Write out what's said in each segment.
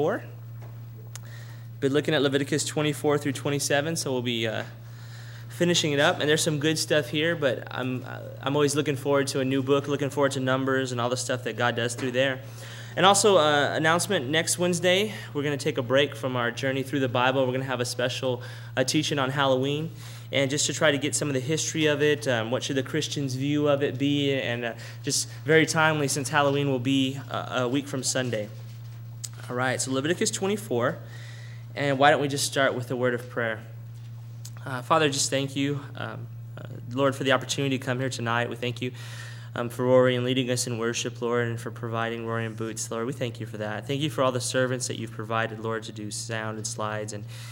24. Been looking at Leviticus 24 through 27, so we'll be finishing it up. And there's some good stuff here, but I'm always looking forward to a new book, looking forward to Numbers and all the stuff that God does through there. And also, announcement, next Wednesday, we're going to take a break from our journey through the Bible. We're going to have a special teaching on Halloween, and just to try to get some of the history of it, what should the Christians' view of it be, and just very timely since Halloween will be a week from Sunday. All right, so Leviticus 24, and why don't we just start with a word of prayer. Father, just thank you, Lord, for the opportunity to come here tonight. We thank you for Rory and leading us in worship, Lord, and for providing Rory and Boots, Lord. We thank you for that. Thank you for all the servants that you've provided, Lord, to do sound and slides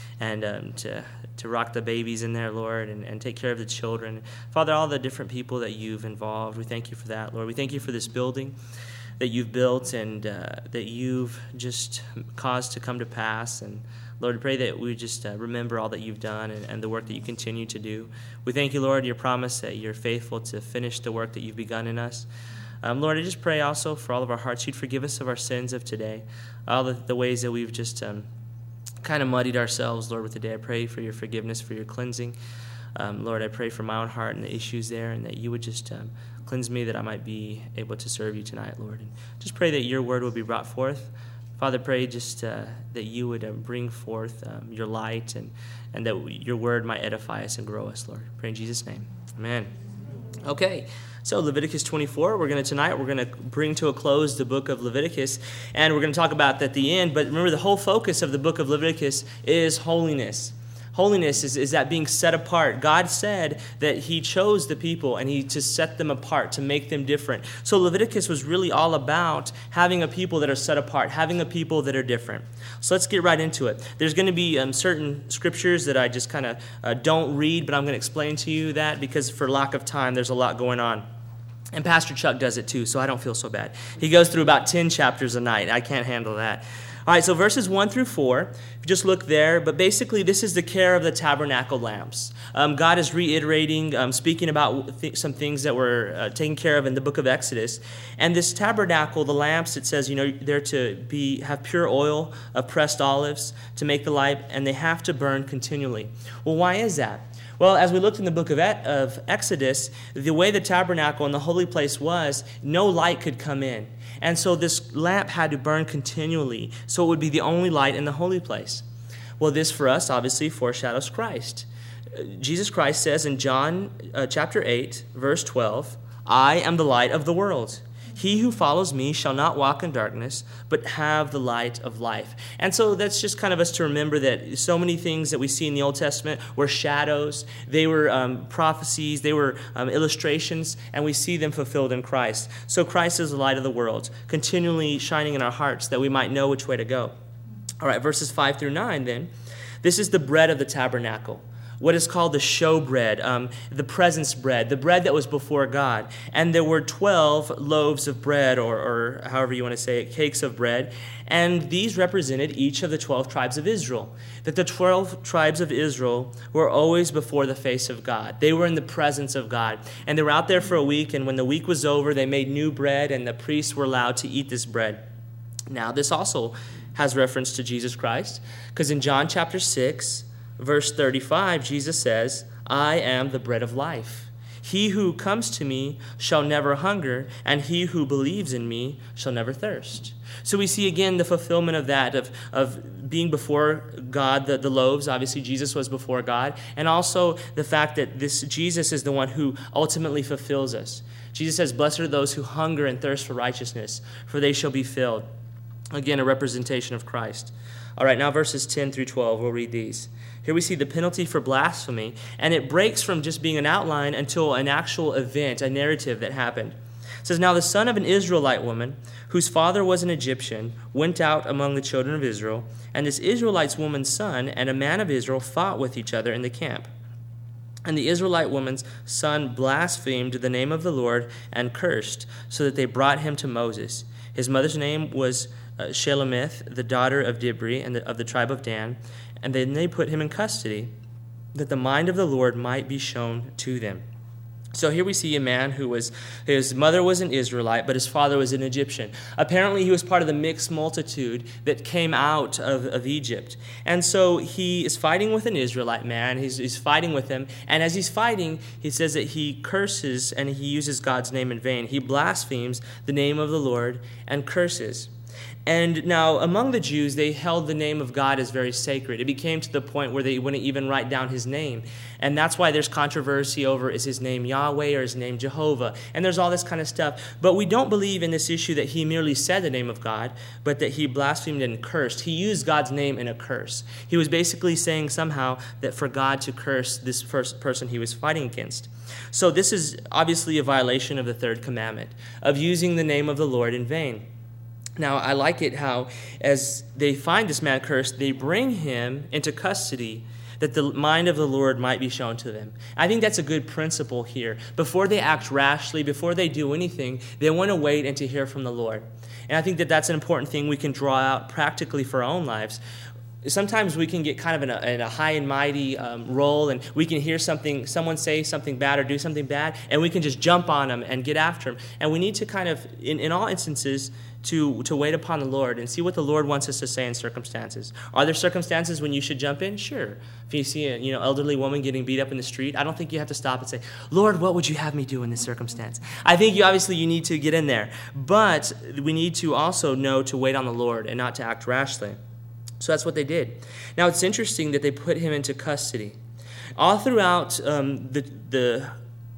and to rock the babies in there, Lord, and take care of the children. Father, all the different people that you've involved, we thank you for that, Lord. We thank you for this building that you've built and that you've just caused to come to pass. And Lord, we pray that we just remember all that you've done and the work that you continue to do. We thank you, Lord, your promise that you're faithful to finish the work that you've begun in us. Lord, I just pray also for all of our hearts, you'd forgive us of our sins of today, all the ways that we've just kind of muddied ourselves, Lord, with today. I pray for your forgiveness, for your cleansing. Lord, I pray for my own heart and the issues there, and that you would just cleanse me, that I might be able to serve you tonight, Lord. And just pray that your word will be brought forth. Father, pray just that you would bring forth your light and that your word might edify us and grow us, Lord. Pray in Jesus' name. Amen. Okay, so Leviticus 24, we're going to bring to a close the book of Leviticus, and we're going to talk about that at the end. But remember, the whole focus of the book of Leviticus is holiness. Holiness is that being set apart. God said that he chose the people and to set them apart, to make them different. So Leviticus was really all about having a people that are set apart, having a people that are different. So let's get right into it. There's going to be certain scriptures that I just kind of don't read, but I'm going to explain to you that because for lack of time, there's a lot going on. And Pastor Chuck does it too, so I don't feel so bad. He goes through about 10 chapters a night. I can't handle that. All right, so verses 1 through 4, if you just look there, but basically this is the care of the tabernacle lamps. God is reiterating, speaking about some things that were taken care of in the book of Exodus. And this tabernacle, the lamps, it says, they're to have pure oil of pressed olives to make the light, and they have to burn continually. Well, why is that? Well, as we looked in the book of Exodus, the way the tabernacle and the holy place was, no light could come in. And so this lamp had to burn continually, so it would be the only light in the holy place. Well, this for us obviously foreshadows Christ. Jesus Christ says in John chapter 8, verse 12, I am the light of the world. He who follows me shall not walk in darkness, but have the light of life. And so that's just kind of us to remember that so many things that we see in the Old Testament were shadows. They were prophecies. They were illustrations, and we see them fulfilled in Christ. So Christ is the light of the world, continually shining in our hearts that we might know which way to go. All right, verses 5 through 9 then. This is the bread of the tabernacle. What is called the showbread, the presence bread, the bread that was before God. And there were 12 loaves of bread, or however you want to say it, cakes of bread. And these represented each of the 12 tribes of Israel. That the 12 tribes of Israel were always before the face of God. They were in the presence of God. And they were out there for a week, and when the week was over, they made new bread, and the priests were allowed to eat this bread. Now, this also has reference to Jesus Christ, because in John chapter 6, verse 35, Jesus says, I am the bread of life. He who comes to me shall never hunger, and he who believes in me shall never thirst. So we see again the fulfillment of that, of being before God, the loaves. Obviously, Jesus was before God. And also the fact that this Jesus is the one who ultimately fulfills us. Jesus says, blessed are those who hunger and thirst for righteousness, for they shall be filled. Again, a representation of Christ. All right, now verses 10 through 12, we'll read these. Here we see the penalty for blasphemy, and it breaks from just being an outline until an actual event, a narrative that happened. It says, now the son of an Israelite woman, whose father was an Egyptian, went out among the children of Israel, and this Israelite woman's son and a man of Israel fought with each other in the camp. And the Israelite woman's son blasphemed the name of the Lord and cursed, so that they brought him to Moses. His mother's name was Shelemith, the daughter of Dibri, and of the tribe of Dan. And then they put him in custody, that the mind of the Lord might be shown to them. So here we see a man his mother was an Israelite, but his father was an Egyptian. Apparently he was part of the mixed multitude that came out of Egypt. And so he is fighting with an Israelite man. He's fighting with him. And as he's fighting, he says that he curses and he uses God's name in vain. He blasphemes the name of the Lord and curses. And now, among the Jews, they held the name of God as very sacred. It became to the point where they wouldn't even write down his name. And that's why there's controversy over, is his name Yahweh or his name Jehovah? And there's all this kind of stuff. But we don't believe in this issue that he merely said the name of God, but that he blasphemed and cursed. He used God's name in a curse. He was basically saying somehow that for God to curse this first person he was fighting against. So this is obviously a violation of the third commandment, of using the name of the Lord in vain. Now, I like it how, as they find this man cursed, they bring him into custody that the mind of the Lord might be shown to them. I think that's a good principle here. Before they act rashly, before they do anything, they want to wait and to hear from the Lord. And I think that that's an important thing we can draw out practically for our own lives. Sometimes we can get kind of in a high and mighty role, and we can hear someone say something bad or do something bad, and we can just jump on them and get after them. And we need to kind of, in all instances, to wait upon the Lord and see what the Lord wants us to say in circumstances. Are there circumstances when you should jump in? Sure. If you see an elderly woman getting beat up in the street, I don't think you have to stop and say, Lord, what would you have me do in this circumstance? I think you need to get in there. But we need to also know to wait on the Lord and not to act rashly. So that's what they did. Now, it's interesting that they put him into custody. All throughout the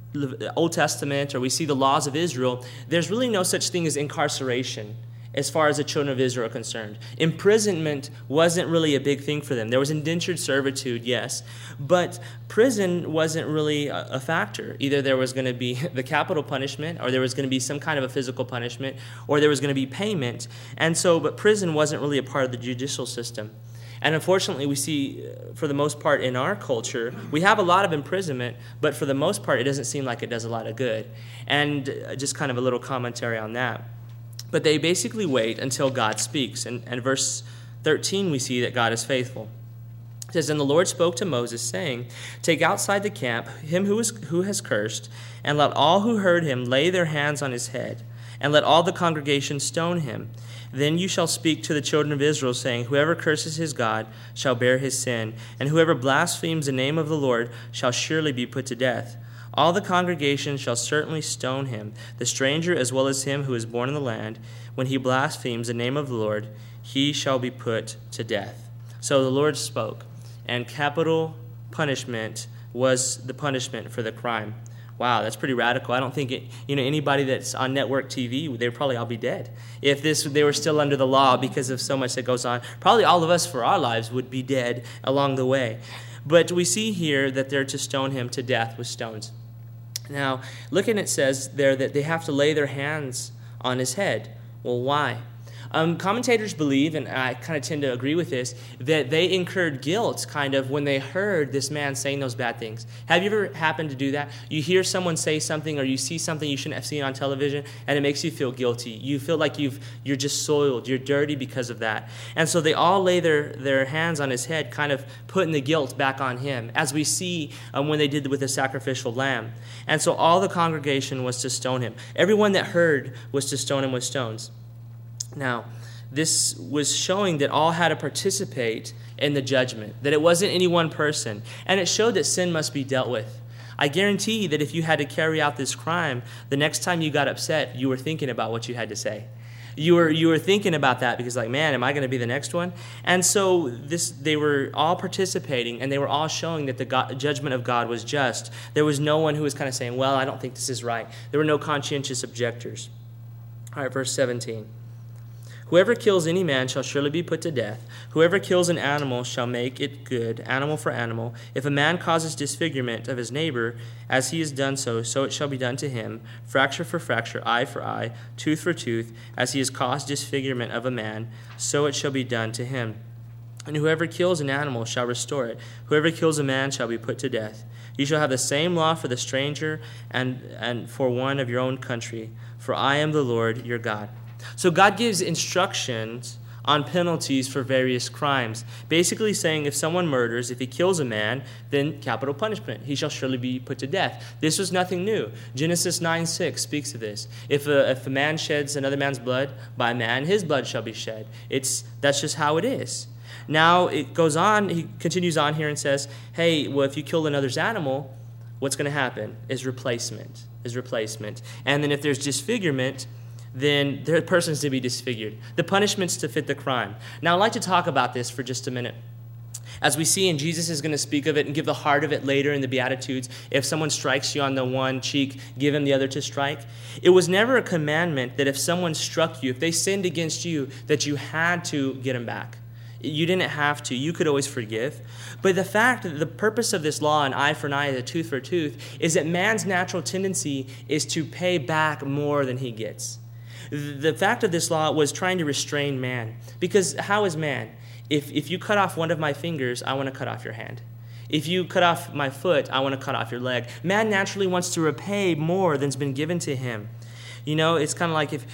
Old Testament, or we see the laws of Israel, there's really no such thing as incarceration as far as the children of Israel are concerned. Imprisonment wasn't really a big thing for them. There was indentured servitude, yes, but prison wasn't really a factor. Either there was going to be the capital punishment, or there was going to be some kind of a physical punishment, or there was going to be payment. But prison wasn't really a part of the judicial system. And unfortunately, we see, for the most part in our culture, we have a lot of imprisonment, but for the most part, it doesn't seem like it does a lot of good. And just kind of a little commentary on that. But they basically wait until God speaks. And verse 13, we see that God is faithful. It says, "And the Lord spoke to Moses, saying, Take outside the camp him who has cursed, and let all who heard him lay their hands on his head, and let all the congregation stone him. Then you shall speak to the children of Israel, saying, Whoever curses his God shall bear his sin, and whoever blasphemes the name of the Lord shall surely be put to death. All the congregation shall certainly stone him, the stranger as well as him who is born in the land. When he blasphemes the name of the Lord, he shall be put to death." So the Lord spoke, and capital punishment was the punishment for the crime. Wow, that's pretty radical. I don't think anybody that's on network TV, they'd probably all be dead. If they were still under the law because of so much that goes on, probably all of us for our lives would be dead along the way. But we see here that they're to stone him to death with stones. Now, looking, it says there that they have to lay their hands on his head. Well, why? Commentators believe, and I kind of tend to agree with this, that they incurred guilt kind of when they heard this man saying those bad things. Have you ever happened to do that? You hear someone say something, or you see something you shouldn't have seen on television, and it makes you feel guilty. You feel like you're just soiled, you're dirty because of that. And so they all lay their hands on his head, kind of putting the guilt back on him, as we see when they did with the sacrificial lamb. And so all the congregation was to stone him. Everyone that heard was to stone him with stones. Now, this was showing that all had to participate in the judgment, that it wasn't any one person, and it showed that sin must be dealt with. I guarantee that if you had to carry out this crime, the next time you got upset, you were thinking about what you had to say. You were thinking about that because, like, man, am I going to be the next one? And so they were all participating, and they were all showing that the judgment of God was just. There was no one who was kind of saying, well, I don't think this is right. There were no conscientious objectors. All right, verse 17. "Whoever kills any man shall surely be put to death. Whoever kills an animal shall make it good, animal for animal. If a man causes disfigurement of his neighbor, as he has done so, so it shall be done to him. Fracture for fracture, eye for eye, tooth for tooth. As he has caused disfigurement of a man, so it shall be done to him. And whoever kills an animal shall restore it. Whoever kills a man shall be put to death. You shall have the same law for the stranger and for one of your own country. For I am the Lord your God." So God gives instructions on penalties for various crimes. Basically saying if someone murders, if he kills a man, then capital punishment. He shall surely be put to death. This was nothing new. Genesis 9:6 speaks of this. If a man sheds another man's blood, by man his blood shall be shed. That's just how it is. Now it goes on, he continues on here and says, hey, well, if you kill another's animal, what's going to happen is replacement. And then if there's disfigurement, then the person's to be disfigured. The punishment's to fit the crime. Now, I'd like to talk about this for just a minute. As we see, and Jesus is going to speak of it and give the heart of it later in the Beatitudes, if someone strikes you on the one cheek, give him the other to strike. It was never a commandment that if someone struck you, if they sinned against you, that you had to get them back. You didn't have to. You could always forgive. But the fact that the purpose of this law, an eye for an eye, a tooth for a tooth, is that man's natural tendency is to pay back more than he gets. The fact of this law was trying to restrain man. Because how is man? If you cut off one of my fingers, I want to cut off your hand. If you cut off my foot, I want to cut off your leg. Man naturally wants to repay more than's been given to him. It's kind of like if,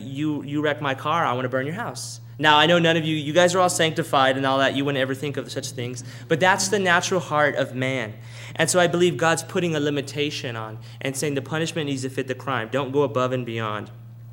you wreck my car, I want to burn your house. Now, I know none of you guys are all sanctified and all that. You wouldn't ever think of such things. But that's the natural heart of man. And so I believe God's putting a limitation on and saying the punishment needs to fit the crime. Don't go above and beyond.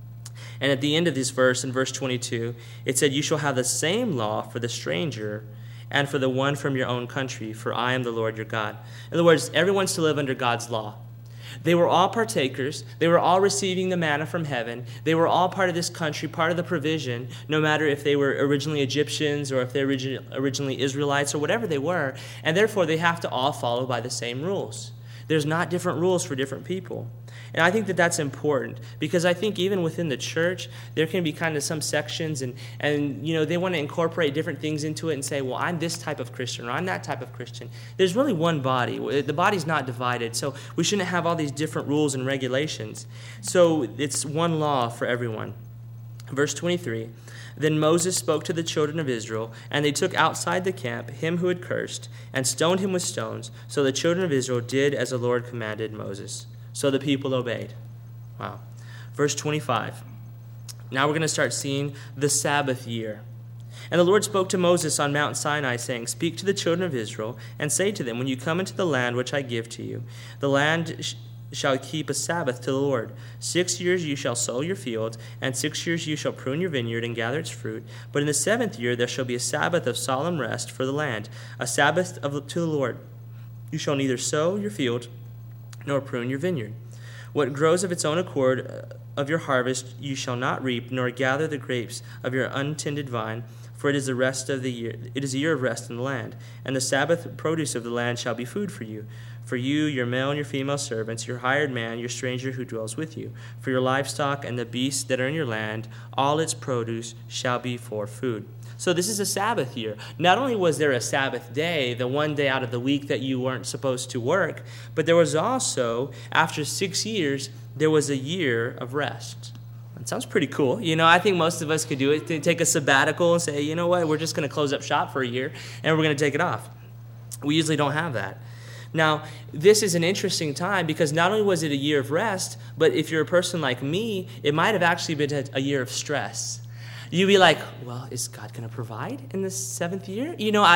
And at the end of this verse, in verse 22, it said, you shall have the same law for the stranger and for the one from your own country, for I am the Lord your God. In other words, everyone's to live under God's law. They were all partakers. They were all receiving the manna from heaven. They were all part of this country, part of the provision, no matter if they were originally Egyptians or if they were originally Israelites or whatever they were. And therefore, they have to all follow by the same rules. There's not different rules for different people. And I think that that's important because I think even within the church, there can be kind of some sections and they want to incorporate different things into it and say, well, I'm this type of Christian or I'm that type of Christian. There's really one body. The body's not divided, so we shouldn't have all these different rules and regulations. So it's one law for everyone. Verse 23, then Moses spoke to the children of Israel, and they took outside the camp him who had cursed and stoned him with stones. So the children of Israel did as the Lord commanded Moses. So the people obeyed. Wow. Verse 25. Now we're going to start seeing the Sabbath year. And the Lord spoke to Moses on Mount Sinai, saying, speak to the children of Israel, and say to them, when you come into the land which I give to you, the land shall keep a Sabbath to the Lord. 6 years you shall sow your field, and 6 years you shall prune your vineyard and gather its fruit. But in the 7th year there shall be a Sabbath of solemn rest for the land, a Sabbath to the Lord. You shall neither sow your field nor prune your vineyard. What grows of its own accord of your harvest you shall not reap, nor gather the grapes of your untended vine, for it is the rest of the year. It is a year of rest in the land, and the Sabbath produce of the land shall be food for you. For you, your male and your female servants, your hired man, your stranger who dwells with you. For your livestock and the beasts that are in your land, all its produce shall be for food. So this is a Sabbath year. Not only was there a Sabbath day, the one day out of the week that you weren't supposed to work, but there was also, after 6 years, there was a year of rest. That sounds pretty cool. I think most of us could do it, take a sabbatical and say, you know what, we're just going to close up shop for a year, and we're going to take it off. We usually don't have that. Now, this is an interesting time because not only was it a year of rest, but if you're a person like me, it might have actually been a year of stress. You'd be like, well, is God going to provide in the 7th year?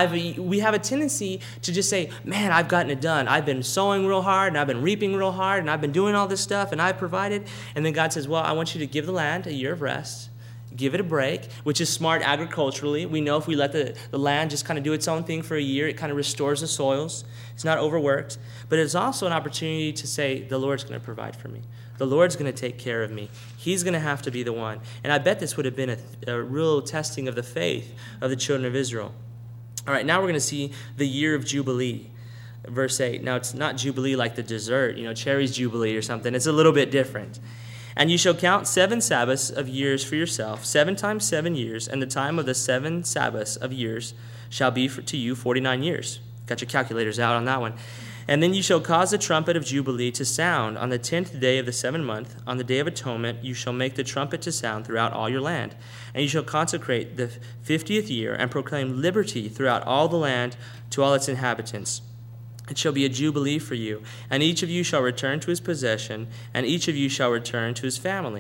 We have a tendency to just say, man, I've gotten it done. I've been sowing real hard, and I've been reaping real hard, and I've been doing all this stuff, and I've provided. And then God says, well, I want you to give the land a year of rest. Give it a break, which is smart agriculturally. We know if we let the land just kind of do its own thing for a year, it kind of restores the soils. It's not overworked. But it's also an opportunity to say, the Lord's going to provide for me. The Lord's going to take care of me. He's going to have to be the one. And I bet this would have been a real testing of the faith of the children of Israel. All right, now we're going to see the year of Jubilee. Verse 8. Now, it's not Jubilee like the dessert, Cherry's Jubilee or something. It's a little bit different. And you shall count 7 Sabbaths of years for yourself, 7 times 7 years, and the time of the 7 Sabbaths of years shall be to you 49 years. Got your calculators out on that one. And then you shall cause the trumpet of Jubilee to sound on the 10th day of the 7th month. On the day of atonement you shall make the trumpet to sound throughout all your land. And you shall consecrate the 50th year and proclaim liberty throughout all the land to all its inhabitants. It shall be a jubilee for you, and each of you shall return to his possession, and each of you shall return to his family.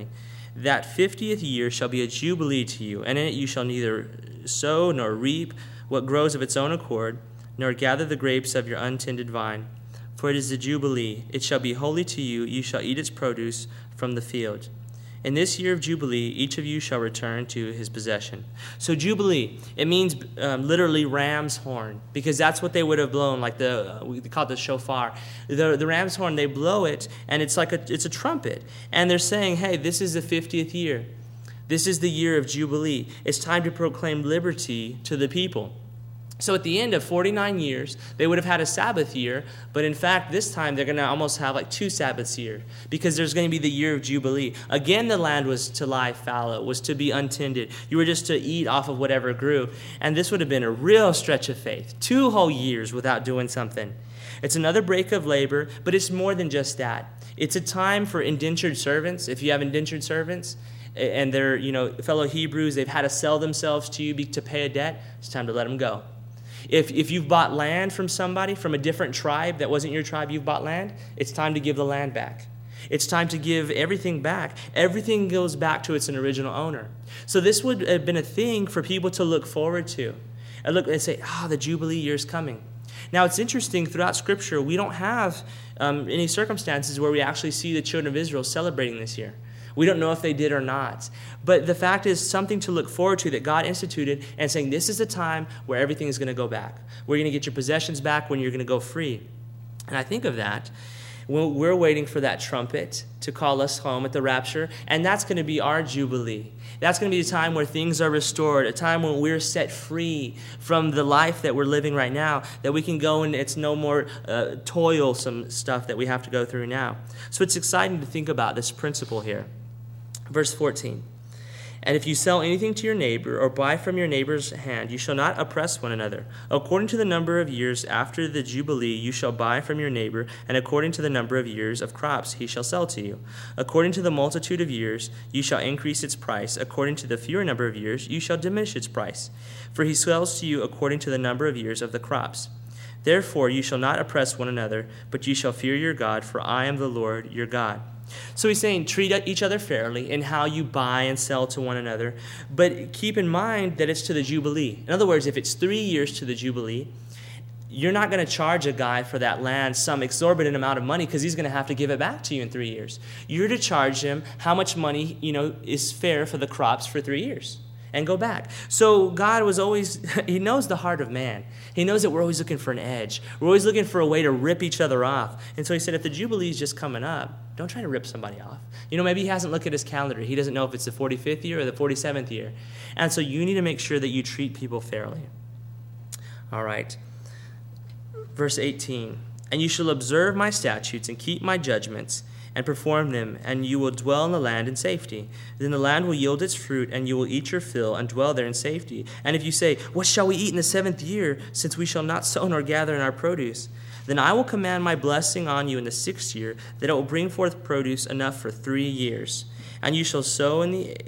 That 50th year shall be a jubilee to you, and in it you shall neither sow nor reap what grows of its own accord, nor gather the grapes of your untended vine. For it is the jubilee. It shall be holy to you. You shall eat its produce from the field. In this year of Jubilee, each of you shall return to his possession. So Jubilee, it means literally ram's horn, because that's what they would have blown, like we call it the shofar. The ram's horn, they blow it, and it's a trumpet. And they're saying, hey, this is the 50th year. This is the year of Jubilee. It's time to proclaim liberty to the people. So at the end of 49 years, they would have had a Sabbath year, but in fact, this time they're going to almost have like 2 Sabbaths here, because there's going to be the year of Jubilee. Again, the land was to lie fallow, was to be untended. You were just to eat off of whatever grew. And this would have been a real stretch of faith, 2 whole years without doing something. It's another break of labor, but it's more than just that. It's a time for indentured servants. If you have indentured servants, and they're fellow Hebrews, they've had to sell themselves to you to pay a debt, it's time to let them go. If you've bought land from somebody, from a different tribe that wasn't your tribe, you've bought land, it's time to give the land back. It's time to give everything back. Everything goes back to its original owner. So this would have been a thing for people to look forward to. And look and say, the Jubilee year is coming. Now, it's interesting, throughout Scripture, we don't have any circumstances where we actually see the children of Israel celebrating this year. We don't know if they did or not. But the fact is something to look forward to that God instituted, and saying this is the time where everything is going to go back. Where you're going to get your possessions back, when you're going to go free. And I think of that when we're waiting for that trumpet to call us home at the rapture, and that's going to be our Jubilee. That's going to be a time where things are restored, a time when we're set free from the life that we're living right now, that we can go and it's no more toilsome stuff that we have to go through now. So it's exciting to think about this principle here. Verse 14, and if you sell anything to your neighbor or buy from your neighbor's hand, you shall not oppress one another. According to the number of years after the Jubilee, you shall buy from your neighbor, and according to the number of years of crops he shall sell to you. According to the multitude of years, you shall increase its price. According to the fewer number of years, you shall diminish its price. For he sells to you according to the number of years of the crops. Therefore you shall not oppress one another, but you shall fear your God, for I am the Lord your God. So he's saying treat each other fairly in how you buy and sell to one another, but keep in mind that it's to the Jubilee. In other words, if it's 3 years to the Jubilee, you're not going to charge a guy for that land some exorbitant amount of money, because he's going to have to give it back to you in 3 years. You're to charge him how much money is fair for the crops for 3 years. And go back. So God was always, he knows the heart of man. He knows that we're always looking for an edge. We're always looking for a way to rip each other off. And so he said, if the Jubilee is just coming up, don't try to rip somebody off. Maybe he hasn't looked at his calendar. He doesn't know if it's the 45th year or the 47th year. And so you need to make sure that you treat people fairly. All right. Verse 18, and you shall observe my statutes and keep my judgments and perform them, and you will dwell in the land in safety. Then the land will yield its fruit, and you will eat your fill and dwell there in safety. And if you say, what shall we eat in the 7th year, since we shall not sow nor gather in our produce? Then I will command my blessing on you in the 6th year, that it will bring forth produce enough for 3 years. And you shall sow in the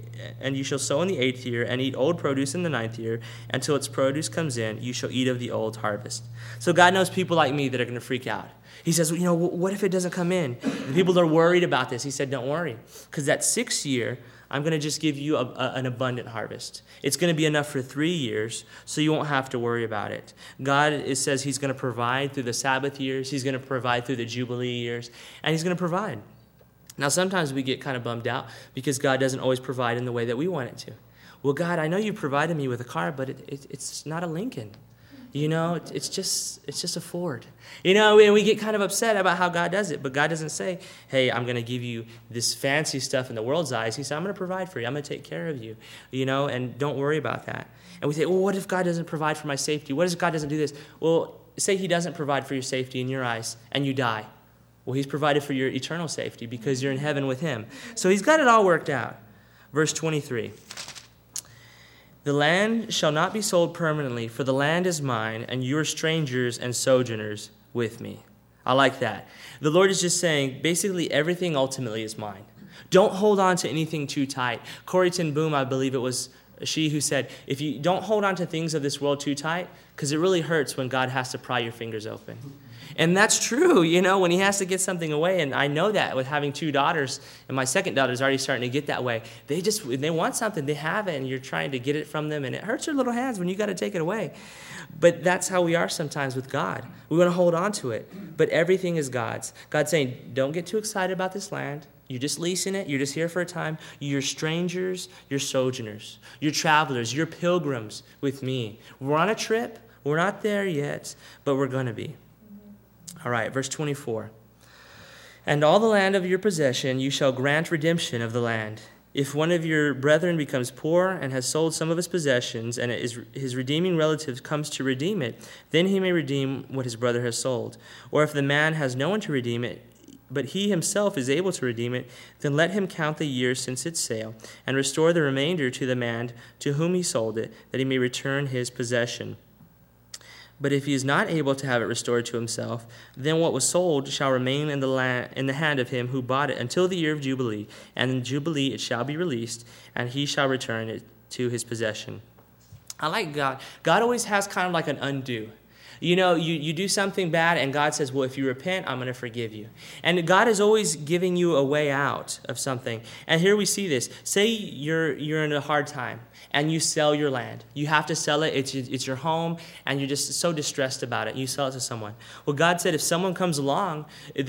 8th year, and eat old produce in the 9th year, until its produce comes in. You shall eat of the old harvest. So God knows people like me that are going to freak out. He says, what if it doesn't come in? The people that are worried about this, he said, don't worry. Because that 6th year, I'm going to just give you an abundant harvest. It's going to be enough for 3 years, so you won't have to worry about it. God says he's going to provide through the Sabbath years. He's going to provide through the Jubilee years. And he's going to provide. Now, sometimes we get kind of bummed out because God doesn't always provide in the way that we want it to. Well, God, I know you provided me with a car, but it's not a Lincoln. It's just a Ford. And we get kind of upset about how God does it. But God doesn't say, hey, I'm going to give you this fancy stuff in the world's eyes. He said, I'm going to provide for you. I'm going to take care of you, and don't worry about that. And we say, well, what if God doesn't provide for my safety? What if God doesn't do this? Well, say he doesn't provide for your safety in your eyes and you die. Well, he's provided for your eternal safety because you're in heaven with him. So he's got it all worked out. Verse 23. The land shall not be sold permanently, for the land is mine, and you are strangers and sojourners with me. I like that. The Lord is just saying, basically, everything ultimately is mine. Don't hold on to anything too tight. Corrie ten Boom, I believe it was She who said, if you don't hold on to things of this world too tight, because it really hurts when God has to pry your fingers open. And that's true, when he has to get something away. And I know that with having 2 daughters, and my second daughter's already starting to get that way. They want something, they have it, and you're trying to get it from them, and it hurts your little hands when you got to take it away. But that's how we are sometimes with God. We want to hold on to it, but everything is God's. God's saying, don't get too excited about this land. You're just leasing it. You're just here for a time. You're strangers. You're sojourners. You're travelers. You're pilgrims with me. We're on a trip. We're not there yet, but we're going to be. All right, verse 24. And all the land of your possession you shall grant redemption of the land. If one of your brethren becomes poor and has sold some of his possessions, and his redeeming relative comes to redeem it, then he may redeem what his brother has sold. Or if the man has no one to redeem it, but he himself is able to redeem it, then let him count the years since its sale, and restore the remainder to the man to whom he sold it, that he may return his possession. But if he is not able to have it restored to himself, then what was sold shall remain in the hand of him who bought it until the year of Jubilee, and in Jubilee it shall be released, and he shall return it to his possession. I like God. God always has kind of like an undo. You do something bad, and God says, well, if you repent, I'm going to forgive you. And God is always giving you a way out of something. And here we see this. Say you're in a hard time, and you sell your land. You have to sell it. It's your home, and you're just so distressed about it. You sell it to someone. Well, God said if someone comes along,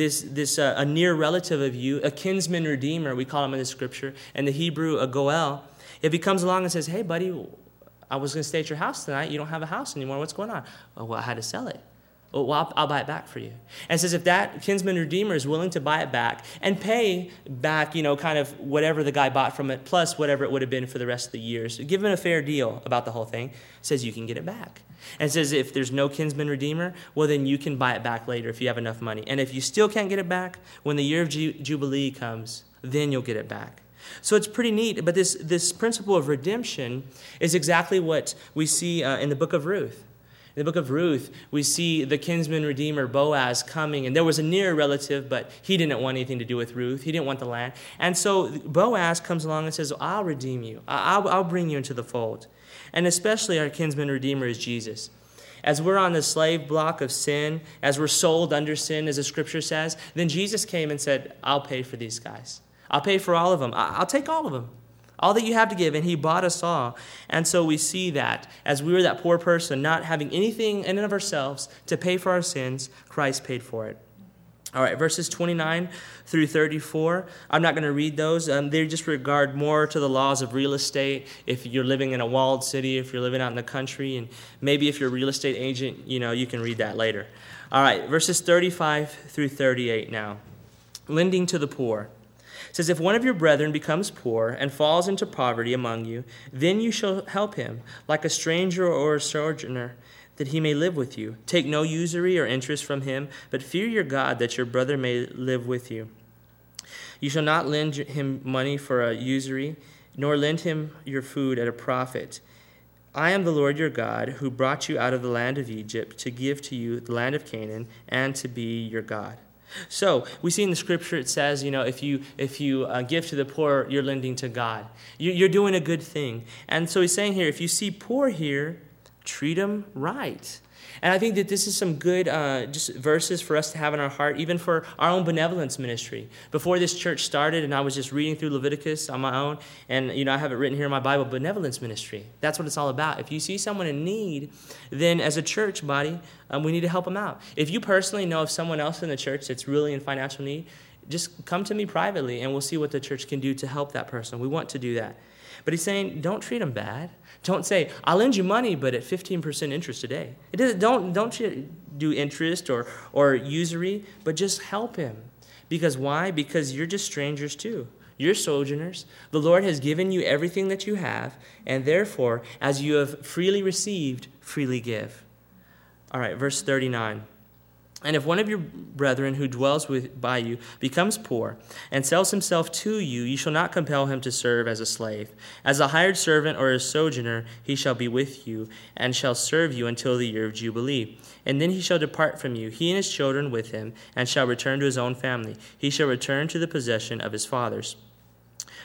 a near relative of you, a kinsman redeemer, we call him in the scripture, and the Hebrew, a goel, if he comes along and says, hey, buddy, I was going to stay at your house tonight. You don't have a house anymore. What's going on? Oh, well, I had to sell it. Oh, well, I'll buy it back for you. And it says if that kinsman redeemer is willing to buy it back and pay back, kind of whatever the guy bought from it, plus whatever it would have been for the rest of the years, give him a fair deal about the whole thing, it says you can get it back. And it says if there's no kinsman redeemer, well, then you can buy it back later if you have enough money. And if you still can't get it back, when the year of Jubilee comes, then you'll get it back. So it's pretty neat, but this principle of redemption is exactly what we see in the book of Ruth. In the book of Ruth, we see the kinsman redeemer Boaz coming, and there was a near relative, but he didn't want anything to do with Ruth. He didn't want the land. And so Boaz comes along and says, I'll redeem you. I'll bring you into the fold. And especially our kinsman redeemer is Jesus. As we're on the slave block of sin, as we're sold under sin, as the scripture says, then Jesus came and said, I'll pay for these guys. I'll pay for all of them. I'll take all of them. All that you have to give. And he bought us all. And so we see that as we were that poor person, not having anything in and of ourselves to pay for our sins, Christ paid for it. All right, verses 29 through 34. I'm not going to read those. They just regard more to the laws of real estate. If you're living in a walled city, if you're living out in the country, and maybe if you're a real estate agent, you can read that later. All right, verses 35 through 38 now. Lending to the poor. It says, if one of your brethren becomes poor and falls into poverty among you, then you shall help him, like a stranger or a sojourner, that he may live with you. Take no usury or interest from him, but fear your God, that your brother may live with you. You shall not lend him money for a usury, nor lend him your food at a profit. I am the Lord your God, who brought you out of the land of Egypt to give to you the land of Canaan, and to be your God. So we see in the scripture it says, if you give to the poor, you're lending to God. You're doing a good thing. And so he's saying here, if you see poor here, treat them right. And I think that this is some good just verses for us to have in our heart, even for our own benevolence ministry. Before this church started, and I was just reading through Leviticus on my own, and I have it written here in my Bible, benevolence ministry. That's what it's all about. If you see someone in need, then as a church body, we need to help them out. If you personally know of someone else in the church that's really in financial need, just come to me privately, and we'll see what the church can do to help that person. We want to do that. But he's saying, don't treat them bad. Don't say, I'll lend you money, but at 15% interest a day. Don't do interest or usury, but just help him. Because why? Because you're just strangers too. You're sojourners. The Lord has given you everything that you have, and therefore, as you have freely received, freely give. All right, verse 39. And if one of your brethren who dwells by you becomes poor and sells himself to you, you shall not compel him to serve as a slave. As a hired servant or a sojourner, he shall be with you and shall serve you until the year of Jubilee. And then he shall depart from you, he and his children with him, and shall return to his own family. He shall return to the possession of his fathers.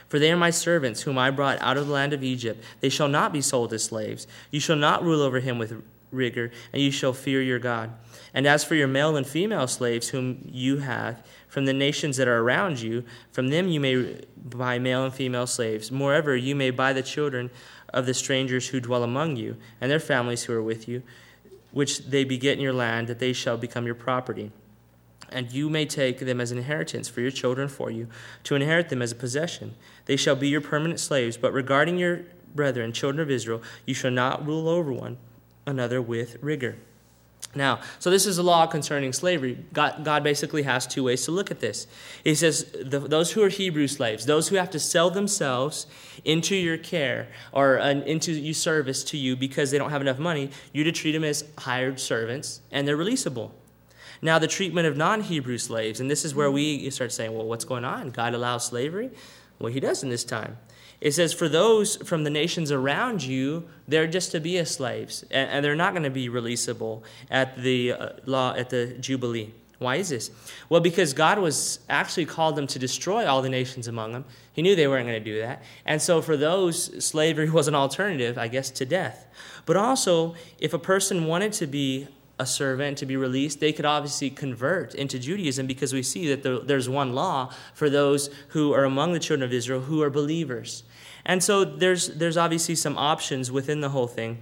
For they are my servants, whom I brought out of the land of Egypt. They shall not be sold as slaves. You shall not rule over him with rigor, and you shall fear your God. And as for your male and female slaves whom you have from the nations that are around you, from them you may buy male and female slaves. Moreover, you may buy the children of the strangers who dwell among you, and their families who are with you, which they beget in your land, that they shall become your property. And you may take them as an inheritance for your children for you, to inherit them as a possession. They shall be your permanent slaves. But regarding your brethren, children of Israel, you shall not rule over one another with rigor. Now, so this is a law concerning slavery. God basically has two ways to look at this. He says those who are Hebrew slaves, those who have to sell themselves into your care or into your service to you because they don't have enough money, you're to treat them as hired servants, and they're releasable. Now, the treatment of non-Hebrew slaves, and this is where you start saying, well, what's going on? God allows slavery? Well, he does in this time. It says, for those from the nations around you, they're just to be as slaves, and they're not going to be releasable at the at the Jubilee. Why is this? Well, because God was actually called them to destroy all the nations among them. He knew they weren't going to do that. And so for those, slavery was an alternative, I guess, to death. But also, if a person wanted to be a servant, to be released, they could obviously convert into Judaism, because we see that there's one law for those who are among the children of Israel who are believers. And so there's obviously some options within the whole thing.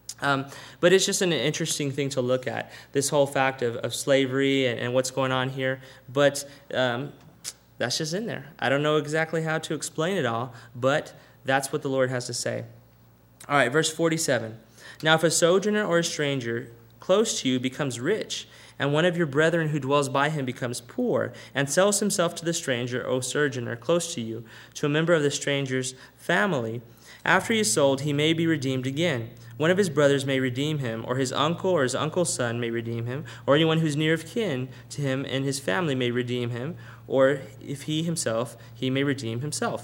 But it's just an interesting thing to look at, this whole fact of slavery and what's going on here. But that's just in there. I don't know exactly how to explain it all, but that's what the Lord has to say. All right, verse 47. Now if a sojourner or a stranger close to you becomes rich, and one of your brethren who dwells by him becomes poor, and sells himself to the stranger or sojourner close to you, to a member of the stranger's family, after he is sold, he may be redeemed again. One of his brothers may redeem him, or his uncle or his uncle's son may redeem him, or anyone who's near of kin to him and his family may redeem him, or if he may redeem himself.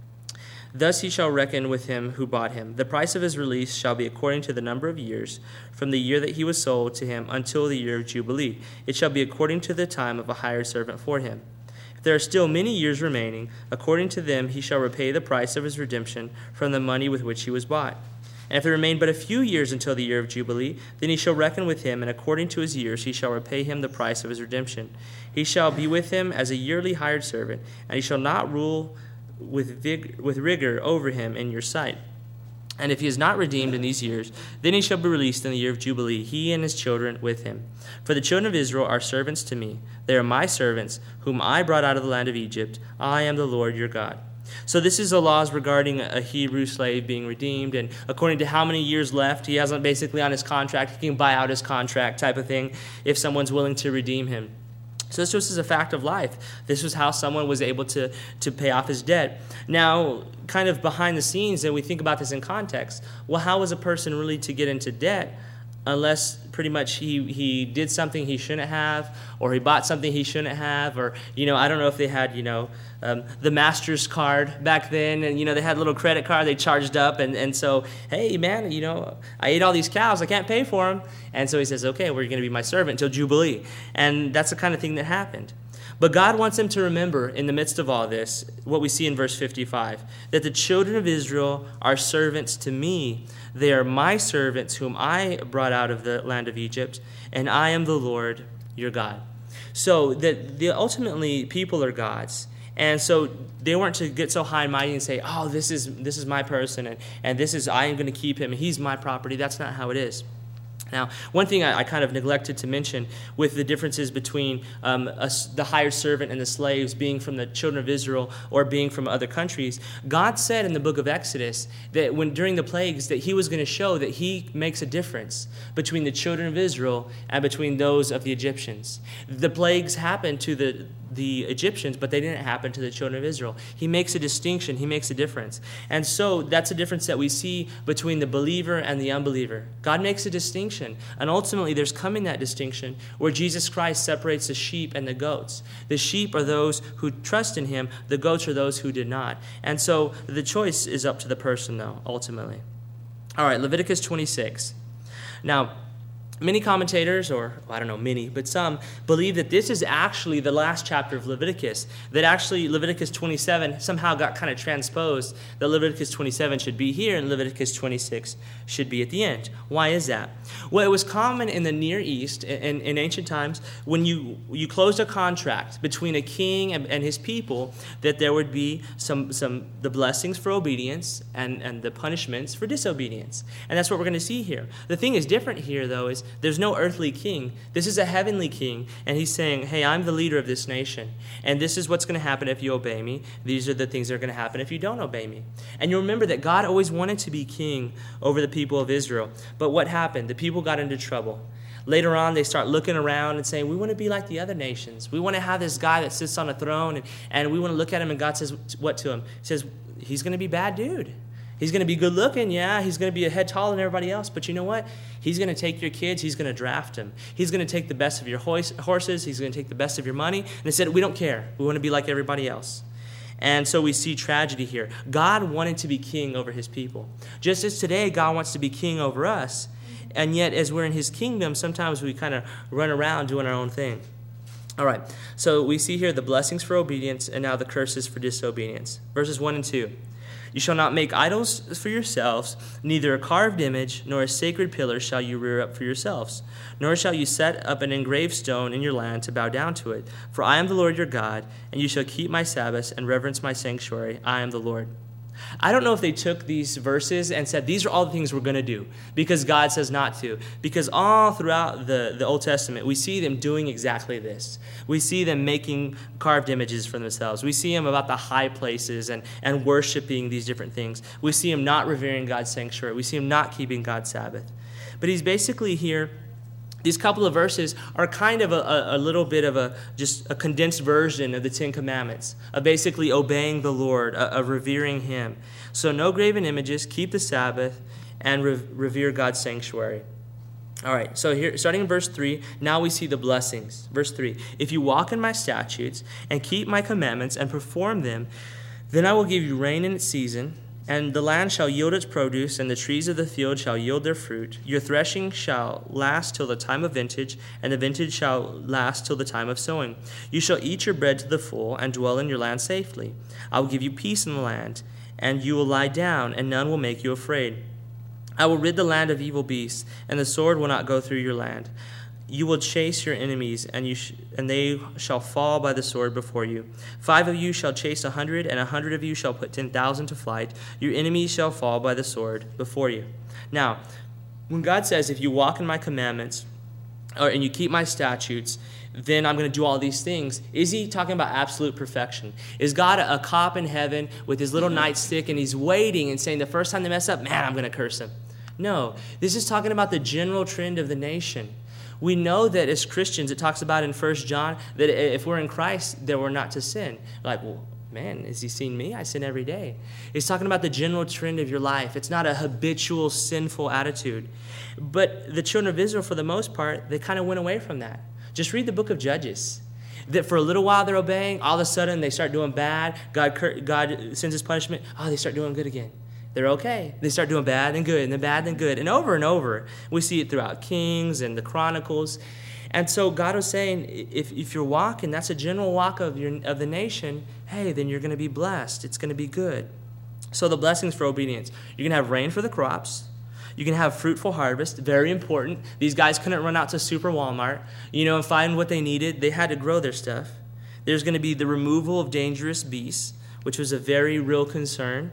Thus he shall reckon with him who bought him. The price of his release shall be according to the number of years, from the year that he was sold to him until the year of Jubilee. It shall be according to the time of a hired servant for him. If there are still many years remaining, according to them he shall repay the price of his redemption from the money with which he was bought. And if there remain but a few years until the year of Jubilee, then he shall reckon with him, and according to his years he shall repay him the price of his redemption. He shall be with him as a yearly hired servant, and he shall not rule with rigor over him in your sight. And if he is not redeemed in these years, then he shall be released in the year of Jubilee, he and his children with him. For the children of Israel are servants to me. They are my servants, whom I brought out of the land of Egypt. I am the Lord your God. So this is the laws regarding a Hebrew slave being redeemed, and according to how many years left, he hasn't basically on his contract, he can buy out his contract type of thing if someone's willing to redeem him. So this just is a fact of life. This was how someone was able to pay off his debt. Now, kind of behind the scenes, and we think about this in context, well, how was a person really to get into debt unless pretty much he did something he shouldn't have, or he bought something he shouldn't have, or, I don't know if they had, the Master's card back then, and, they had a little credit card they charged up, and so, hey, man, I ate all these cows, I can't pay for them. And so he says, okay, well, you're going to be my servant until Jubilee. And that's the kind of thing that happened. But God wants them to remember, in the midst of all this, what we see in verse 55, that the children of Israel are servants to me. They are my servants whom I brought out of the land of Egypt, and I am the Lord your God. So that ultimately people are God's. And so they weren't to get so high and mighty and say, oh, this is my person, and I am going to keep him, and he's my property. That's not how it is. Now, one thing I kind of neglected to mention with the differences between the hired servant and the slaves being from the children of Israel or being from other countries, God said in the book of Exodus that during the plagues that he was going to show that he makes a difference between the children of Israel and between those of the Egyptians. The plagues happened to the Egyptians, but they didn't happen to the children of Israel. He makes a distinction. He makes a difference. And so that's a difference that we see between the believer and the unbeliever. God makes a distinction. And ultimately, there's coming that distinction where Jesus Christ separates the sheep and the goats. The sheep are those who trust in him. The goats are those who did not. And so the choice is up to the person, though, ultimately. All right, Leviticus 26. Now, Many commentators, or I don't know many, but some, believe that this is actually the last chapter of Leviticus, that actually Leviticus 27 somehow got kind of transposed, that Leviticus 27 should be here and Leviticus 26 should be at the end. Why is that? Well, it was common in the Near East in ancient times when you closed a contract between a king and his people, that there would be the blessings for obedience and the punishments for disobedience. And that's what we're going to see here. The thing is different here, though, is there's no earthly king. This is a heavenly king, and he's saying, hey, I'm the leader of this nation, and this is what's going to happen if you obey me. These are the things that are going to happen if you don't obey me. And you'll remember that God always wanted to be king over the people of Israel. But what happened? The people got into trouble. Later on, they start looking around and saying, we want to be like the other nations. We want to have this guy that sits on a throne, and we want to look at him, and God says what to him? He says, he's going to be a bad dude. He's going to be good looking, yeah. He's going to be a head taller than everybody else. But you know what? He's going to take your kids. He's going to draft them. He's going to take the best of your horses. He's going to take the best of your money. And they said, we don't care. We want to be like everybody else. And so we see tragedy here. God wanted to be king over his people. Just as today, God wants to be king over us. And yet, as we're in his kingdom, sometimes we kind of run around doing our own thing. All right, so we see here the blessings for obedience and now the curses for disobedience. Verses 1 and 2. You shall not make idols for yourselves, neither a carved image nor a sacred pillar shall you rear up for yourselves, nor shall you set up an engraved stone in your land to bow down to it. For I am the Lord your God, and you shall keep my Sabbaths and reverence my sanctuary. I am the Lord. I don't know if they took these verses and said, these are all the things we're going to do because God says not to. Because all throughout the Old Testament, we see them doing exactly this. We see them making carved images for themselves. We see them about the high places and worshiping these different things. We see them not revering God's sanctuary. We see them not keeping God's Sabbath. But he's basically here. These couple of verses are kind of a little bit of just a condensed version of the Ten Commandments, of basically obeying the Lord, of revering him. So no graven images, keep the Sabbath, and revere God's sanctuary. All right, so here, starting in verse 3, now we see the blessings. Verse 3, if you walk in my statutes and keep my commandments and perform them, then I will give you rain in its season, and the land shall yield its produce, and the trees of the field shall yield their fruit. Your threshing shall last till the time of vintage, and the vintage shall last till the time of sowing. You shall eat your bread to the full, and dwell in your land safely. I will give you peace in the land, and you will lie down, and none will make you afraid. I will rid the land of evil beasts, and the sword will not go through your land. You will chase your enemies, and they shall fall by the sword before you. 5 of you shall chase 100, and 100 of you shall put 10,000 to flight. Your enemies shall fall by the sword before you. Now, when God says, if you walk in my commandments, and you keep my statutes, then I'm going to do all these things, is he talking about absolute perfection? Is God a cop in heaven with his little nightstick, and he's waiting and saying the first time they mess up, man, I'm going to curse them? No, this is talking about the general trend of the nation. We know that as Christians, it talks about in 1 John that if we're in Christ, that we're not to sin. Like, well, man, has he seen me? I sin every day. It's talking about the general trend of your life. It's not a habitual sinful attitude. But the children of Israel, for the most part, they kind of went away from that. Just read the book of Judges. That for a little while they're obeying, all of a sudden they start doing bad. God sends his punishment. Oh, they start doing good again. They're okay. They start doing bad and good, and then bad and good. And over, we see it throughout Kings and the Chronicles. And so God was saying, if you're walking, that's a general walk of the nation, hey, then you're going to be blessed. It's going to be good. So the blessings for obedience. You're going to have rain for the crops. You can have fruitful harvest, very important. These guys couldn't run out to Super Walmart, and find what they needed. They had to grow their stuff. There's going to be the removal of dangerous beasts, which was a very real concern.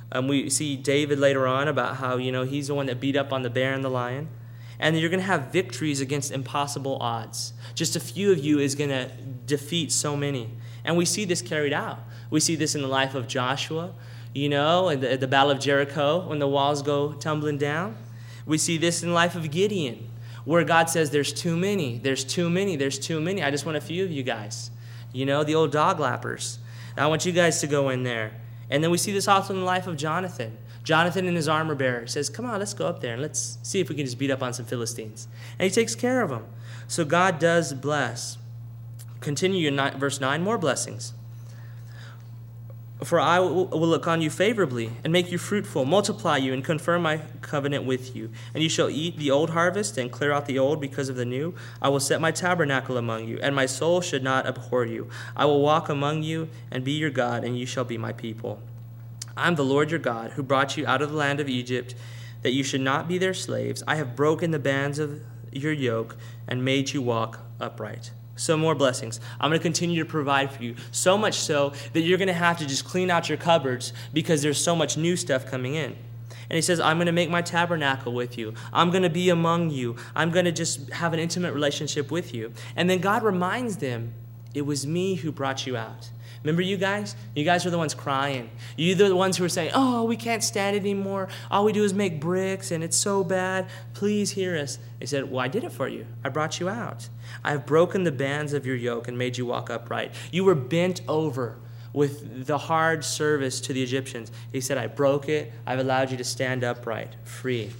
We see David later on about how, he's the one that beat up on the bear and the lion. And you're going to have victories against impossible odds. Just a few of you is going to defeat so many. And we see this carried out. We see this in the life of Joshua, at the Battle of Jericho when the walls go tumbling down. We see this in the life of Gideon, where God says there's too many, there's too many, there's too many. I just want a few of you guys, the old dog lappers. I want you guys to go in there. And then we see this also in the life of Jonathan. Jonathan and his armor bearer says, come on, let's go up there and let's see if we can just beat up on some Philistines. And he takes care of them. So God does bless. Continue verse 9, more blessings. For I will look on you favorably and make you fruitful, multiply you, and confirm my covenant with you. And you shall eat the old harvest and clear out the old because of the new. I will set my tabernacle among you, and my soul should not abhor you. I will walk among you and be your God, and you shall be my people. I am the Lord your God, who brought you out of the land of Egypt, that you should not be their slaves. I have broken the bands of your yoke and made you walk upright. So more blessings. I'm going to continue to provide for you, so much so that you're going to have to just clean out your cupboards because there's so much new stuff coming in. And he says, I'm going to make my tabernacle with you. I'm going to be among you. I'm going to just have an intimate relationship with you. And then God reminds them, it was me who brought you out. Remember you guys? You guys were the ones crying. You're the ones who were saying, oh, we can't stand it anymore. All we do is make bricks, and it's so bad. Please hear us. He said, well, I did it for you. I brought you out. I have broken the bands of your yoke and made you walk upright. You were bent over with the hard service to the Egyptians. He said, I broke it. I've allowed you to stand upright, free.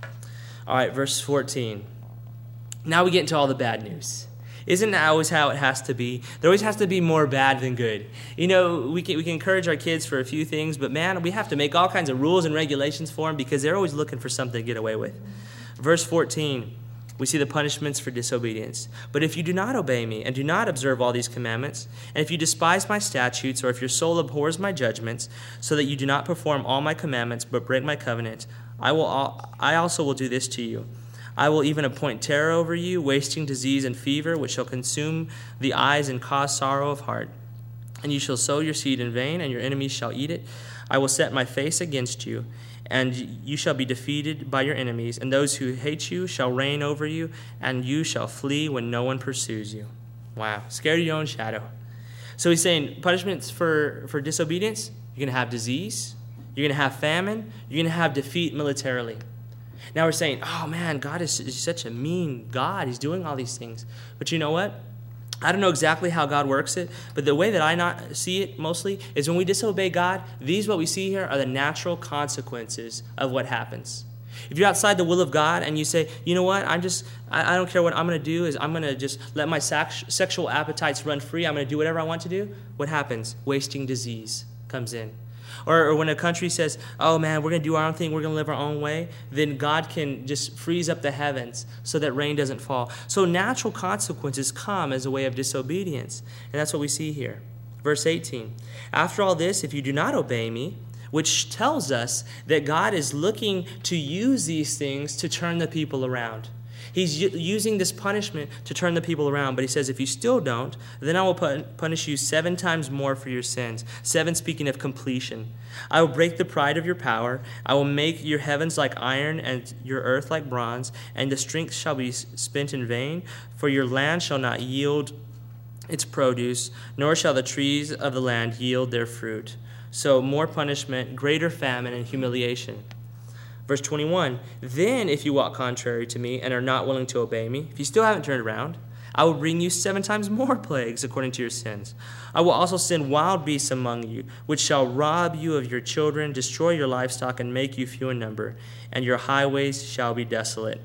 All right, verse 14. Now we get into all the bad news. Isn't that always how it has to be? There always has to be more bad than good. You know, we can encourage our kids for a few things, but man, we have to make all kinds of rules and regulations for them because they're always looking for something to get away with. Verse 14, we see the punishments for disobedience. But if you do not obey me and do not observe all these commandments, and if you despise my statutes, or if your soul abhors my judgments, so that you do not perform all my commandments but break my covenant, I also will do this to you. I will even appoint terror over you, wasting, disease, and fever, which shall consume the eyes and cause sorrow of heart. And you shall sow your seed in vain, and your enemies shall eat it. I will set my face against you, and you shall be defeated by your enemies, and those who hate you shall reign over you, and you shall flee when no one pursues you. Wow, scared of your own shadow. So he's saying punishments for disobedience, you're going to have disease, you're going to have famine, you're going to have defeat militarily. Now we're saying, oh man, God is such a mean God. He's doing all these things. But you know what? I don't know exactly how God works it, but the way that I not see it mostly is when we disobey God, what we see here are the natural consequences of what happens. If you're outside the will of God and you say, you know what, I don't care what I'm going to do, is I'm going to just let my sexual appetites run free. I'm going to do whatever I want to do. What happens? Wasting disease comes in. Or when a country says, oh man, we're going to do our own thing, we're going to live our own way, then God can just freeze up the heavens so that rain doesn't fall. So natural consequences come as a way of disobedience. And that's what we see here. Verse 18, after all this, if you do not obey me, which tells us that God is looking to use these things to turn the people around. He's using this punishment to turn the people around. But he says, if you still don't, then I will punish you 7 times more for your sins. 7 speaking of completion. I will break the pride of your power. I will make your heavens like iron and your earth like bronze. And the strength shall be spent in vain. For your land shall not yield its produce, nor shall the trees of the land yield their fruit. So more punishment, greater famine, and humiliation. Verse 21, then if you walk contrary to me and are not willing to obey me, if you still haven't turned around, I will bring you 7 times more plagues according to your sins. I will also send wild beasts among you, which shall rob you of your children, destroy your livestock, and make you few in number, and your highways shall be desolate.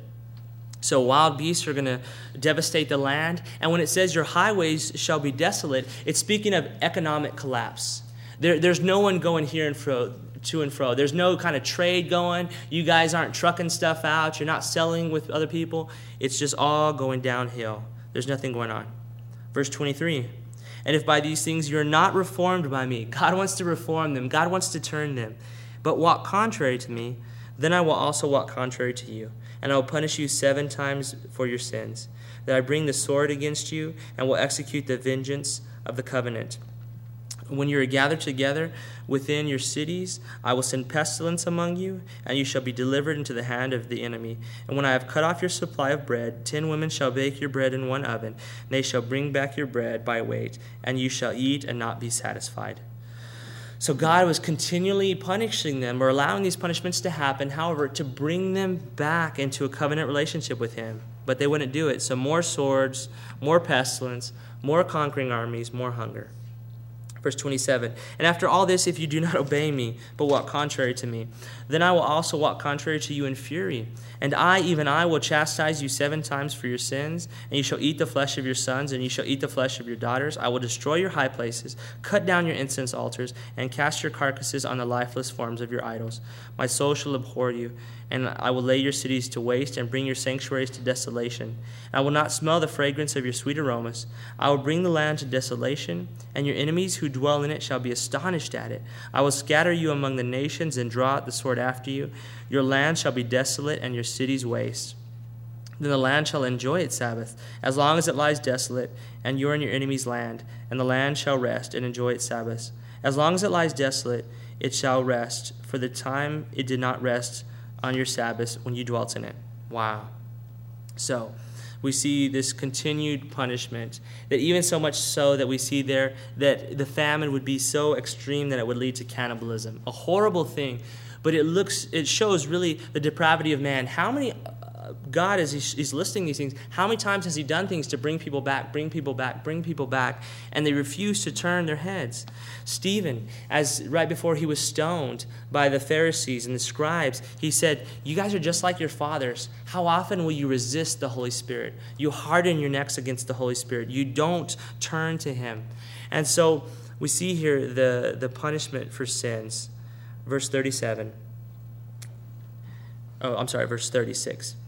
So wild beasts are going to devastate the land, and when it says your highways shall be desolate, it's speaking of economic collapse. There's no one going here and to and fro. There's no kind of trade going. You guys aren't trucking stuff out. You're not selling with other people. It's just all going downhill. There's nothing going on. Verse 23, and if by these things you're not reformed by me, God wants to reform them. God wants to turn them. But walk contrary to me, then I will also walk contrary to you. And I will punish you 7 times for your sins, that I bring the sword against you and will execute the vengeance of the covenant. When you are gathered together within your cities, I will send pestilence among you, and you shall be delivered into the hand of the enemy. And when I have cut off your supply of bread, 10 women shall bake your bread in one oven, and they shall bring back your bread by weight, and you shall eat and not be satisfied. So God was continually punishing them or allowing these punishments to happen, however, to bring them back into a covenant relationship with him. But they wouldn't do it. So more swords, more pestilence, more conquering armies, more hunger. Verse 27, and after all this, if you do not obey me, but walk contrary to me, then I will also walk contrary to you in fury. And I, even I, will chastise you 7 times for your sins, and you shall eat the flesh of your sons, and you shall eat the flesh of your daughters. I will destroy your high places, cut down your incense altars, and cast your carcasses on the lifeless forms of your idols. My soul shall abhor you, and I will lay your cities to waste and bring your sanctuaries to desolation. I will not smell the fragrance of your sweet aromas. I will bring the land to desolation, and your enemies who dwell in it shall be astonished at it. I will scatter you among the nations and draw out the sword after you. Your land shall be desolate and your cities waste. Then the land shall enjoy its Sabbath, as long as it lies desolate, and you are in your enemy's land, and the land shall rest and enjoy its Sabbaths. As long as it lies desolate, it shall rest, for the time it did not rest on your Sabbaths when you dwelt in it. Wow. So, we see this continued punishment, that even so much so that we see there that the famine would be so extreme that it would lead to cannibalism. A horrible thing, but it shows really the depravity of man. How many, God, as he's listing these things, how many times has he done things to bring people back, and they refuse to turn their heads? Stephen, as right before he was stoned by the Pharisees and the scribes, he said, you guys are just like your fathers. How often will you resist the Holy Spirit? You harden your necks against the Holy Spirit. You don't turn to him. And so we see here the punishment for sins. Verse 37. Verse 36.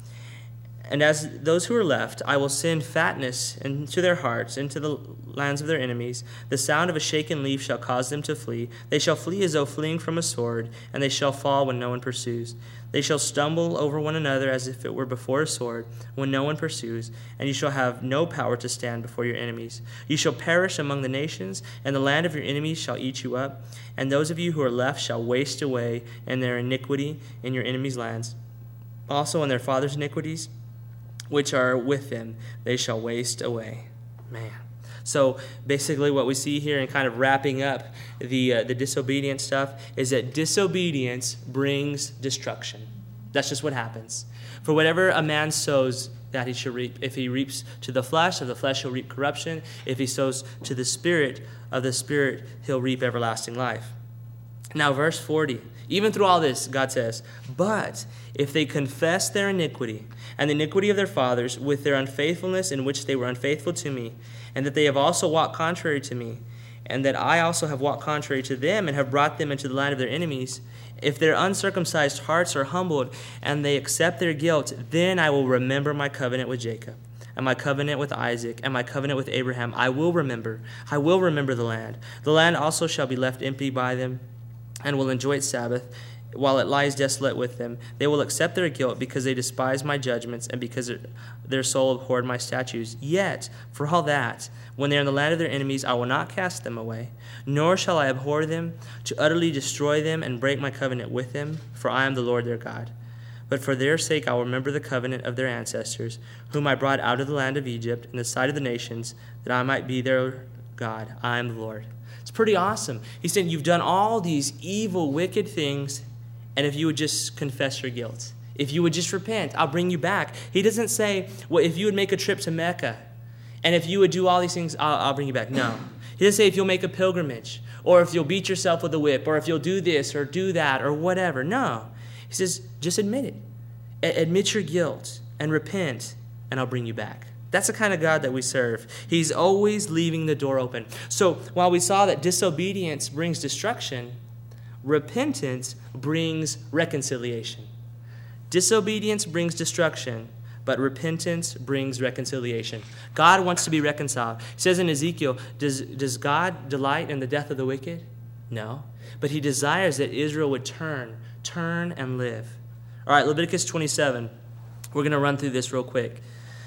And as those who are left, I will send fatness into their hearts, into the lands of their enemies. The sound of a shaken leaf shall cause them to flee. They shall flee as though fleeing from a sword, and they shall fall when no one pursues. They shall stumble over one another as if it were before a sword, when no one pursues, and you shall have no power to stand before your enemies. You shall perish among the nations, and the land of your enemies shall eat you up, and those of you who are left shall waste away in their iniquity in your enemies' lands. Also in their fathers' iniquities, which are with them, they shall waste away. Man. So basically what we see here, and kind of wrapping up the disobedient stuff, is that disobedience brings destruction. That's just what happens. For whatever a man sows, that he shall reap. If he reaps to the flesh, of the flesh he'll reap corruption. If he sows to the Spirit, of the Spirit he'll reap everlasting life. Now verse 40, even through all this, God says, but if they confess their iniquity and the iniquity of their fathers with their unfaithfulness in which they were unfaithful to me, and that they have also walked contrary to me, and that I also have walked contrary to them and have brought them into the land of their enemies, if their uncircumcised hearts are humbled and they accept their guilt, then I will remember my covenant with Jacob and my covenant with Isaac and my covenant with Abraham. I will remember the land. The land also shall be left empty by them, and will enjoy its Sabbath, while it lies desolate with them. They will accept their guilt because they despise my judgments and because their soul abhorred my statutes. Yet, for all that, when they are in the land of their enemies, I will not cast them away, nor shall I abhor them, to utterly destroy them and break my covenant with them, for I am the Lord their God. But for their sake I will remember the covenant of their ancestors, whom I brought out of the land of Egypt in the sight of the nations, that I might be their God. I am the Lord. It's pretty awesome. He's saying, you've done all these evil, wicked things, and if you would just confess your guilt, if you would just repent, I'll bring you back. He doesn't say, well, if you would make a trip to Mecca, and if you would do all these things, I'll bring you back. No. He doesn't say if you'll make a pilgrimage, or if you'll beat yourself with a whip, or if you'll do this or do that or whatever. No. He says, just admit it. Admit your guilt and repent, and I'll bring you back. That's the kind of God that we serve. He's always leaving the door open. So while we saw that disobedience brings destruction, repentance brings reconciliation. Disobedience brings destruction, but repentance brings reconciliation. God wants to be reconciled. It says in Ezekiel, does God delight in the death of the wicked? No. But he desires that Israel would turn and live. All right, Leviticus 27. We're going to run through this real quick.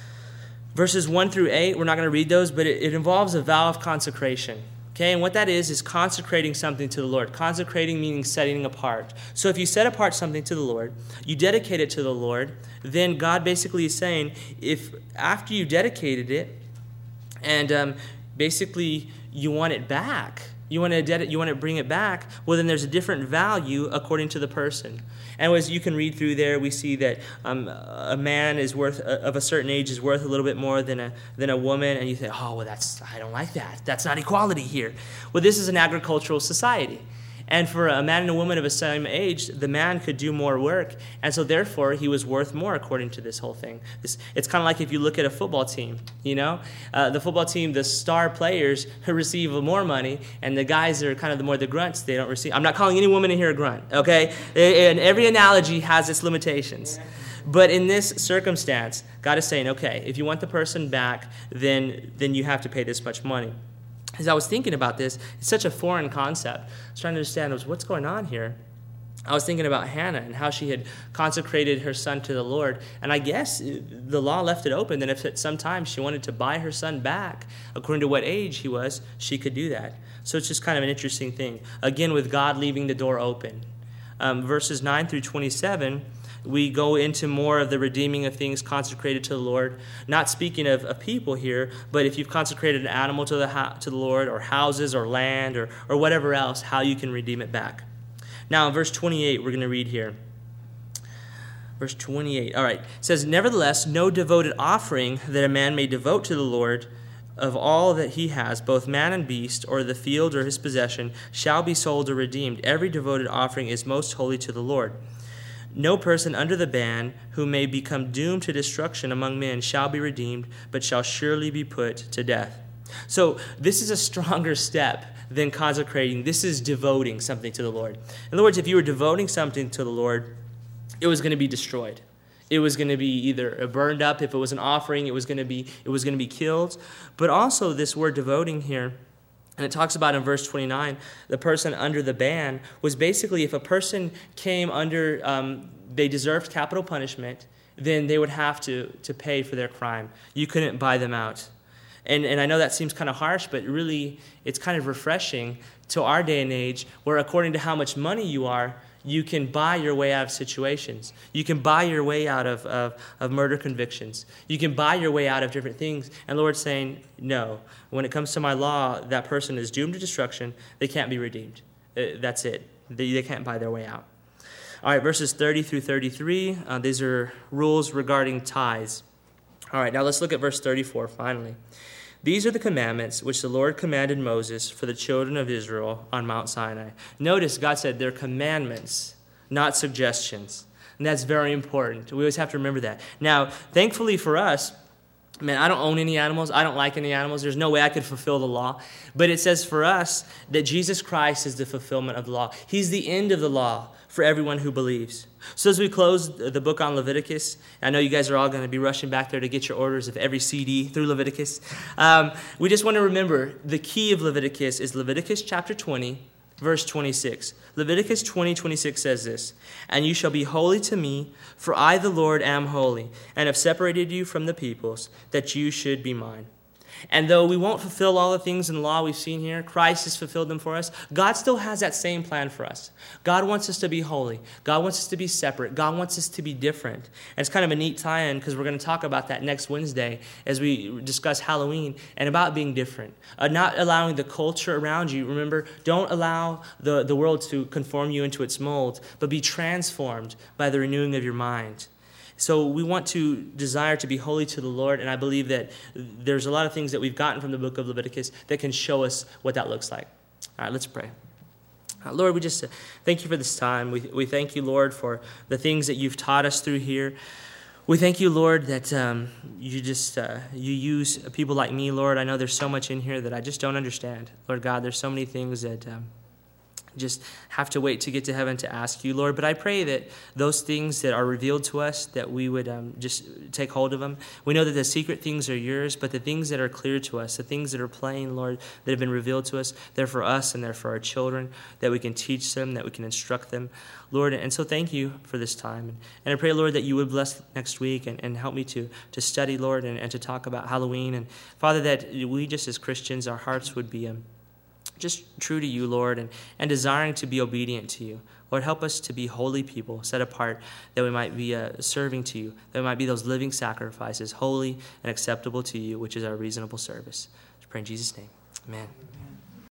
Verses 1 through 8, we're not going to read those, but it involves a vow of consecration. Okay, and what that is consecrating something to the Lord. Consecrating meaning setting apart. So if you set apart something to the Lord, you dedicate it to the Lord, then God basically is saying, if after you dedicated it, and basically you want it back, You want to bring it back? Well, then there's a different value according to the person. And as you can read through there, we see that a man is worth of a certain age is worth a little bit more than a woman. And you think, oh, well, I don't like that. That's not equality here. Well, this is an agricultural society. And for a man and a woman of the same age, the man could do more work. And so therefore, he was worth more according to this whole thing. It's kind of like if you look at a football team, the football team, the star players receive more money, and the guys that are kind of the grunts, they don't receive. I'm not calling any woman in here a grunt, okay? And every analogy has its limitations. But in this circumstance, God is saying, okay, if you want the person back, then you have to pay this much money. As I was thinking about this, it's such a foreign concept. I was trying to understand what's going on here. I was thinking about Hannah and how she had consecrated her son to the Lord. And I guess the law left it open that if at some time she wanted to buy her son back, according to what age he was, she could do that. So it's just kind of an interesting thing. Again, with God leaving the door open. Verses 9 through 27, we go into more of the redeeming of things consecrated to the Lord. Not speaking of people here, but if you've consecrated an animal to the Lord, or houses or land or whatever else, how you can redeem it back. Now, in verse 28, we're going to read here. Verse 28. All right. It says, "Nevertheless, no devoted offering that a man may devote to the Lord of all that he has, both man and beast, or the field or his possession, shall be sold or redeemed. Every devoted offering is most holy to the Lord. No person under the ban who may become doomed to destruction among men shall be redeemed, but shall surely be put to death." So this is a stronger step than consecrating. This is devoting something to the Lord. In other words, if you were devoting something to the Lord, it was going to be destroyed. It was going to be either burned up. If it was an offering, it was going to be killed. But also this word devoting here, and it talks about in verse 29, the person under the ban was basically if a person came under, they deserved capital punishment, then they would have to pay for their crime. You couldn't buy them out. And I know that seems kind of harsh, but really it's kind of refreshing to our day and age where according to how much money you are, you can buy your way out of situations. You can buy your way out of murder convictions. You can buy your way out of different things. And the Lord's saying, no, when it comes to my law, that person is doomed to destruction. They can't be redeemed. That's it. They can't buy their way out. All right, verses 30 through 33. These are rules regarding tithes. All right, now let's look at verse 34 finally. "These are the commandments which the Lord commanded Moses for the children of Israel on Mount Sinai." Notice God said they're commandments, not suggestions. And that's very important. We always have to remember that. Now, thankfully for us, man, I don't own any animals. I don't like any animals. There's no way I could fulfill the law. But it says for us that Jesus Christ is the fulfillment of the law. He's the end of the law for everyone who believes. So as we close the book on Leviticus, I know you guys are all going to be rushing back there to get your orders of every CD through Leviticus. We just want to remember the key of Leviticus is Leviticus chapter 20, verse 26. Leviticus 20:26 says this, "And you shall be holy to me, for I the Lord am holy, and have separated you from the peoples, that you should be mine." And though we won't fulfill all the things in the law we've seen here, Christ has fulfilled them for us. God still has that same plan for us. God wants us to be holy. God wants us to be separate. God wants us to be different. And it's kind of a neat tie-in because we're going to talk about that next Wednesday as we discuss Halloween and about being different. Not allowing the culture around you. Remember, don't allow the world to conform you into its mold, but be transformed by the renewing of your mind. So we want to desire to be holy to the Lord, and I believe that there's a lot of things that we've gotten from the book of Leviticus that can show us what that looks like. All right, let's pray. Lord, we just thank you for this time. We thank you, Lord, for the things that you've taught us through here. We thank you, Lord, that you use people like me, Lord. I know there's so much in here that I just don't understand. Lord God, there's so many things that just have to wait to get to heaven to ask you, Lord. But I pray that those things that are revealed to us, that we would just take hold of them. We know that the secret things are yours, but the things that are clear to us, the things that are plain, Lord, that have been revealed to us, they're for us and they're for our children, that we can teach them, that we can instruct them, Lord. And so thank you for this time. And I pray, Lord, that you would bless next week and help me to study, Lord, and to talk about Halloween. And Father, that we just as Christians, our hearts would be just true to you, Lord, and desiring to be obedient to you. Lord, help us to be holy people, set apart, that we might be serving to you, that we might be those living sacrifices, holy and acceptable to you, which is our reasonable service. I pray in Jesus' name. Amen.